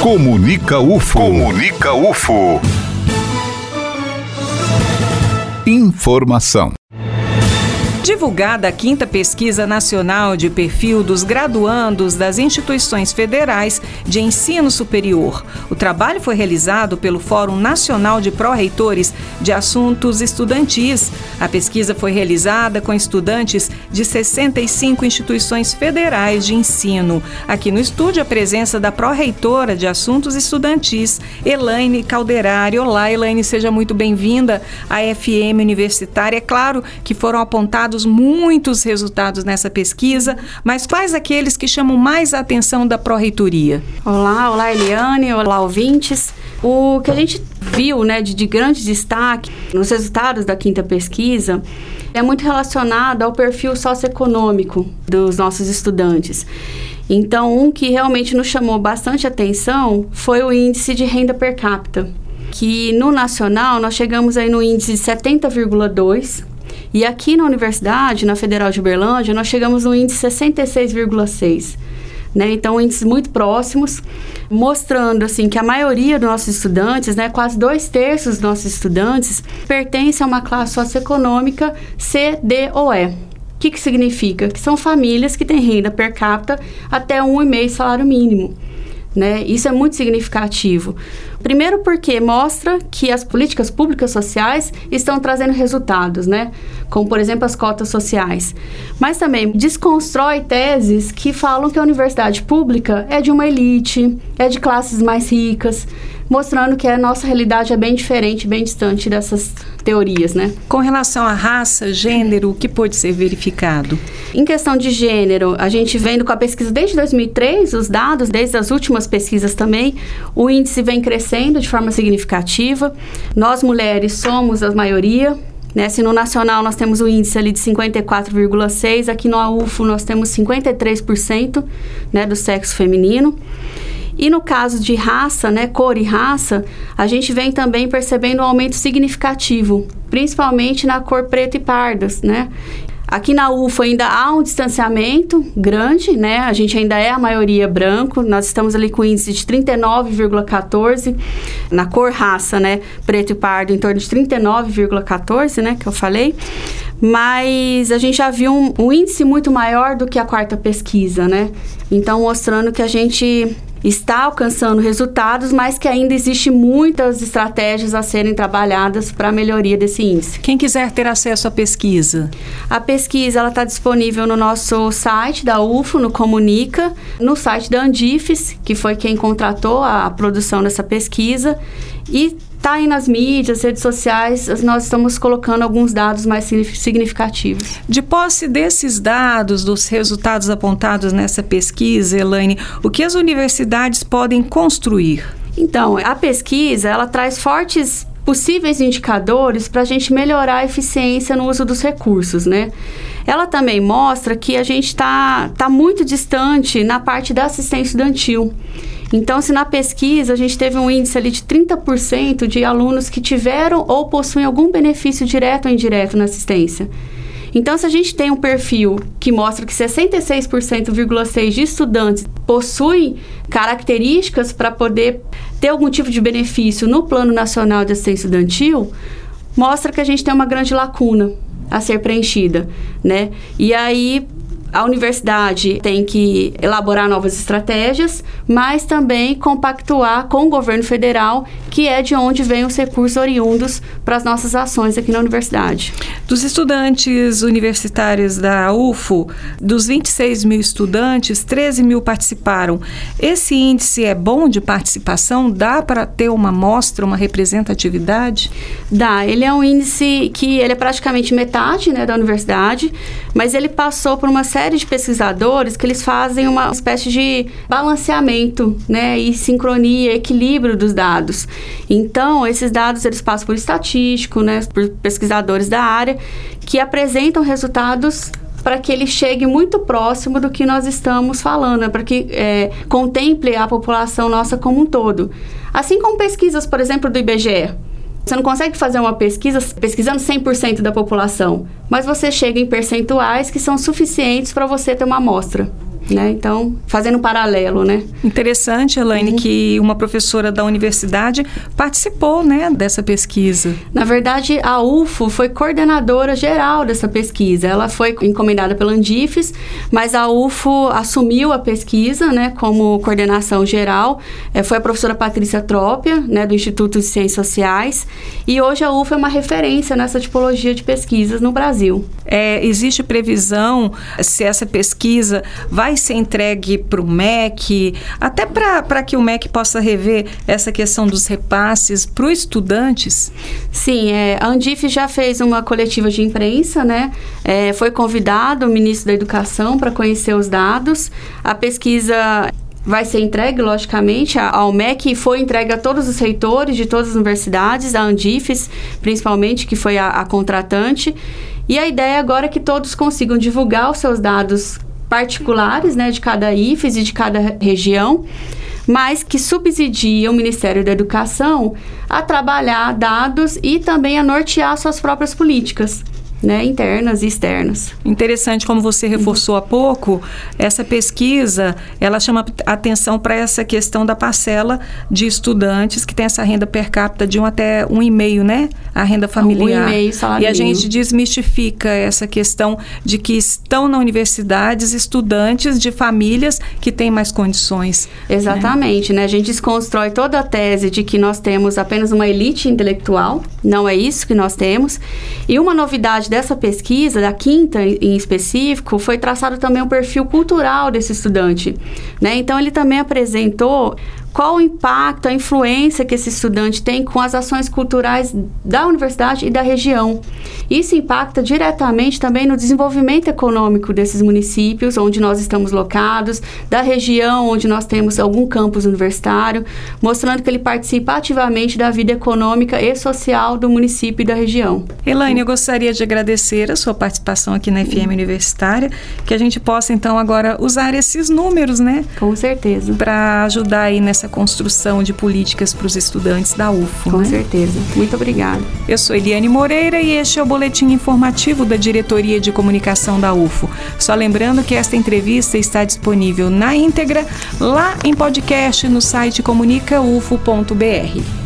Comunica UFO. Comunica UFO. Informação. Divulgada a 5ª Pesquisa Nacional de Perfil dos Graduandos das Instituições Federais de Ensino Superior. O trabalho foi realizado pelo Fórum Nacional de Pró-Reitores de Assuntos Estudantis. A pesquisa foi realizada com estudantes de 65 instituições federais de ensino. Aqui no estúdio, a presença da Pró-Reitora de Assuntos Estudantis, Elaine Calderari. Olá, Elaine, seja muito bem-vinda à FM Universitária. É claro que foram apontados muitos resultados nessa pesquisa, mas quais aqueles que chamam mais a atenção da Pró-Reitoria? Olá Eliane, olá ouvintes. O que a gente viu, de grande destaque nos resultados da 5ª pesquisa é muito relacionado ao perfil socioeconômico dos nossos estudantes. Então, um que realmente nos chamou bastante atenção foi o índice de renda per capita, que no nacional nós chegamos aí no índice de 70,2%, e aqui na universidade, na Federal de Uberlândia, nós chegamos no índice 66,6%. Então, índices muito próximos, mostrando assim, que a maioria dos nossos estudantes, quase 2/3 dos nossos estudantes, pertencem a uma classe socioeconômica C, D ou E. O que significa? Que são famílias que têm renda per capita até 1,5 salário mínimo. Isso é muito significativo. Primeiro porque mostra que as políticas públicas sociais estão trazendo resultados, como, por exemplo, as cotas sociais. Mas também desconstrói teses que falam que a universidade pública é de uma elite, é de classes mais ricas, mostrando que a nossa realidade é bem diferente, bem distante dessas teorias, Com relação à raça, gênero, o que pode ser verificado? Em questão de gênero, a gente vendo com a pesquisa desde 2003, os dados, desde as últimas pesquisas também, o índice vem crescendo de forma significativa. Nós, mulheres, somos a maioria. Se no nacional nós temos o índice ali de 54,6%, aqui no UFO nós temos 53%, do sexo feminino. E no caso de raça, cor e raça, a gente vem também percebendo um aumento significativo, principalmente na cor preta e pardas, Aqui na UFO ainda há um distanciamento grande, A gente ainda é a maioria branco, nós estamos ali com índice de 39,14%, na cor raça, preto e pardo, em torno de 39,14%, que eu falei. Mas a gente já viu um índice muito maior do que a 4ª pesquisa, Então, mostrando que a gente está alcançando resultados, mas que ainda existe muitas estratégias a serem trabalhadas para a melhoria desse índice. Quem quiser ter acesso à pesquisa? A pesquisa está disponível no nosso site da UFO, no Comunica, no site da Andifes, que foi quem contratou a produção dessa pesquisa, e está aí nas mídias, redes sociais, nós estamos colocando alguns dados mais significativos. De posse desses dados, dos resultados apontados nessa pesquisa, Elaine, o que as universidades podem construir? Então, a pesquisa, ela traz fortes possíveis indicadores para a gente melhorar a eficiência no uso dos recursos, Ela também mostra que a gente está muito distante na parte da assistência estudantil. Então, se na pesquisa a gente teve um índice ali de 30% de alunos que tiveram ou possuem algum benefício direto ou indireto na assistência. Então, se a gente tem um perfil que mostra que 66,6% de estudantes possuem características para poder ter algum tipo de benefício no Plano Nacional de Assistência Estudantil, mostra que a gente tem uma grande lacuna a ser preenchida, E aí, a universidade tem que elaborar novas estratégias, mas também compactuar com o governo federal, que é de onde vêm os recursos oriundos para as nossas ações aqui na universidade. Dos estudantes universitários da UFO, dos 26 mil estudantes, 13 mil participaram. Esse índice é bom de participação? Dá para ter uma amostra, uma representatividade? Dá. Ele é um índice que ele é praticamente metade da universidade, mas ele passou por uma série de pesquisadores que eles fazem uma espécie de balanceamento, e sincronia, equilíbrio dos dados. Então, esses dados eles passam por estatístico, por pesquisadores da área, que apresentam resultados para que ele chegue muito próximo do que nós estamos falando, para que contemple a população nossa como um todo. Assim como pesquisas, por exemplo, do IBGE. Você não consegue fazer uma pesquisa pesquisando 100% da população, mas você chega em percentuais que são suficientes para você ter uma amostra. né? Então, fazendo um paralelo, né? Interessante, Elaine, que uma professora da universidade participou, né, dessa pesquisa. Na verdade, a UFO foi coordenadora geral dessa pesquisa. Ela foi encomendada pela Andifes, mas a UFO assumiu a pesquisa, né, como coordenação geral. Foi a professora Patrícia Trópia, né, do Instituto de Ciências Sociais, e hoje a UFO é uma referência nessa tipologia de pesquisas no Brasil. Existe previsão se essa pesquisa vai ser entregue para o MEC, até para que o MEC possa rever essa questão dos repasses para os estudantes? Sim, a Andifes já fez uma coletiva de imprensa, né? Foi convidado o ministro da Educação para conhecer os dados. A pesquisa vai ser entregue, logicamente, ao MEC, e foi entregue a todos os reitores de todas as universidades, a Andifes, principalmente, que foi a contratante. E a ideia agora é que todos consigam divulgar os seus dados particulares, né, de cada IFES e de cada região, mas que subsidia o Ministério da Educação a trabalhar dados e também a nortear suas próprias políticas, né, internas e externas. Interessante, como você reforçou há pouco, essa pesquisa, ela chama atenção para essa questão da parcela de estudantes que tem essa renda per capita de 1 até 1,5, né? A renda familiar. 1,5 salário E a mínimo. gente desmistifica essa questão de que estão na universidade estudantes de famílias que têm mais condições. Exatamente, né? A gente desconstrói toda a tese de que nós temos apenas uma elite intelectual, não é isso que nós temos. E uma novidade dessa pesquisa, da quinta em específico, foi traçado também um perfil cultural desse estudante, né? Então, ele também apresentou qual o impacto, a influência que esse estudante tem com as ações culturais da universidade e da região. Isso impacta diretamente também no desenvolvimento econômico desses municípios onde nós estamos locados, da região onde nós temos algum campus universitário, mostrando que ele participa ativamente da vida econômica e social do município e da região. Elaine, eu gostaria de agradecer a sua participação aqui na FM Universitária, que a gente possa, então, agora usar esses números, né? Com certeza. Para ajudar aí nessa construção de políticas para os estudantes da UFO. Com né? certeza. Muito obrigada. Eu sou Eliane Moreira e este é o boletim informativo da Diretoria de Comunicação da UFO. Só lembrando que esta entrevista está disponível na íntegra lá em podcast no site comunicaufo.br.